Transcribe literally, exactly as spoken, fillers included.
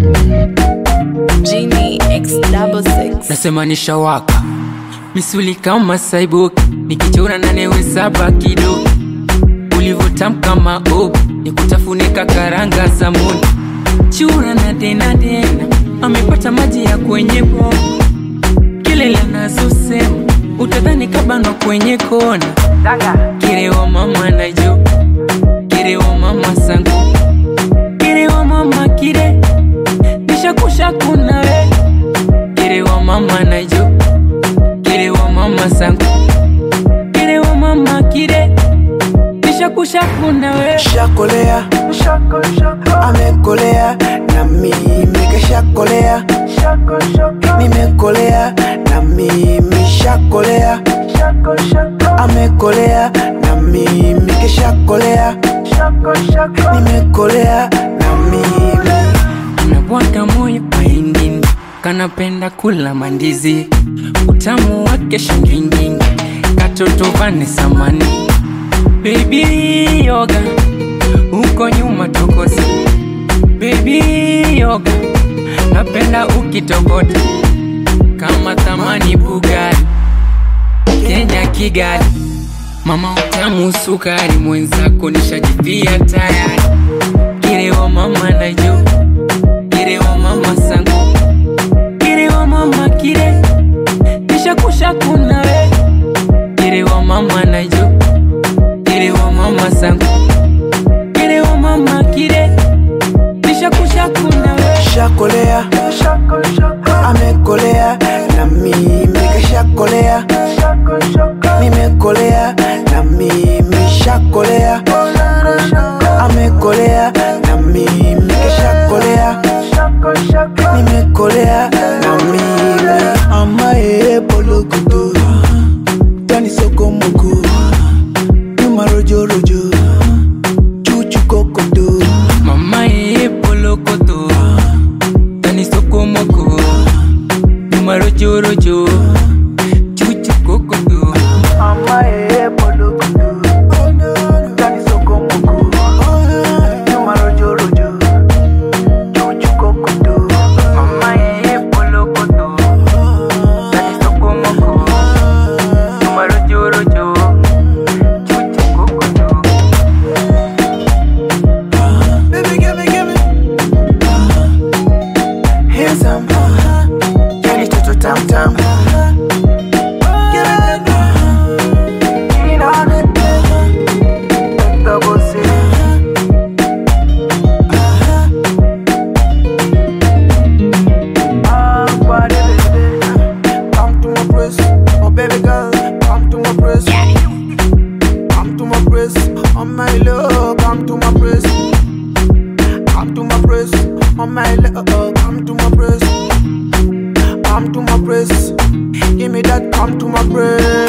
Genie X double six. Nasema nishawaka misuli kama saiboki, nikichora na newe saba kidogo. Ulivotam kama obi, nikutafunika karanga za muni. Chura na dena dena, amepata maji ya kwenye bo. Kilele nazo sema, utadhani kabano kwenye kona. Kire wa mama na jo, kire wa mama sangu, kire wa mama kire, nisha kusha kuna we. Kire wa mama na jo, kire wa mama sangu, kire wa mama kire, nisha kusha kuna we. Shakolea, amekolea na mimi keshakolea. Nimekolea na mimi shakolea. Amekolea na mimi keshakolea. Nimekolea na mimi. Anabwaga moyo paindini, kanapenda kula mandizi. Utamu wake shangingingi, katoto vane samani. Baby yoga, uko nyuma tokosi. Baby yoga, napenda ukitokota. Kama thamani Bugari, Kenya Kigali. Mama utamu sukari, mwenzako nishajivia tayari. Kire wa mama na jo, kire wa mama sangu, kire wa mama kire, nisha kusha kuna we. Kire wa mama na jo, kire wa mama sangu, kire wa mama kire, nisha kusha kuna we. Shakolea, amekolea na mimi keshakolea. Nimekolea na mimi shakolea. Amekolea na mimi keshakolea. Nimekolea na mimi. Amae polokutu, tani soko muku, nyuma rojo rojo, chuchu kokoto. Mama e polokoto, tani soko moko, nyuma rojo rojo, chuchu kokoto. Amae polokutu, tani soko muku, nyuma rojo rojo, chuchu kokoto. Mama e polokoto, tani soko moko, nyuma rojo rojo, chuchu kokoto. Baby, give me, give me. Here's some. Yani toto tam tam. Give it. Lean on it. Double C. Ah, body, baby. Come to my place, oh baby girl. Come to my place. Come to my place, oh my love. Come to my place. Come to my place, oh my love. Come to my place. Come to my place. Give me that. Come to my place.